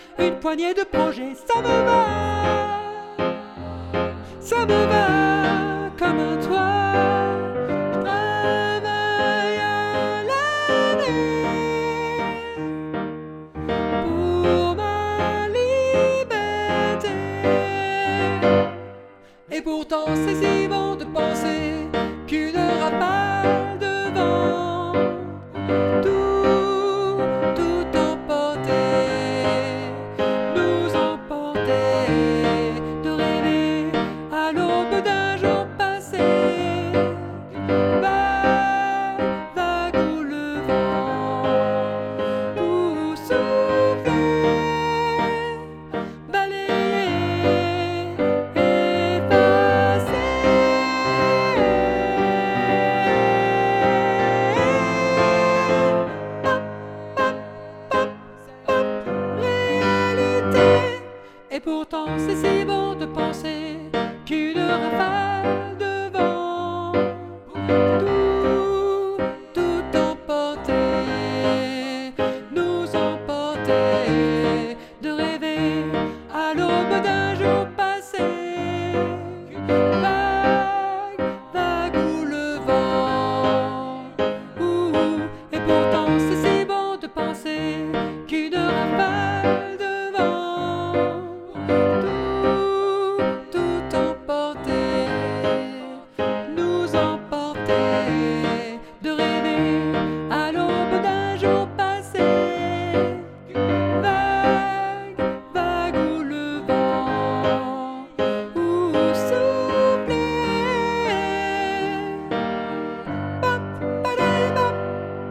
une poignée de projets, ça me va. Ça me va comme un toit. Je travaille à l'année pour ma liberté. Et pourtant c'est si bon de penser qu'une rafale de vent tout emporter, nous emporter, de rêver à l'aube d'un jour passé, vague où le vent tout souffler, balayer, effacer. Réalité. Et pourtant c'est si bon de penser qu'une rafale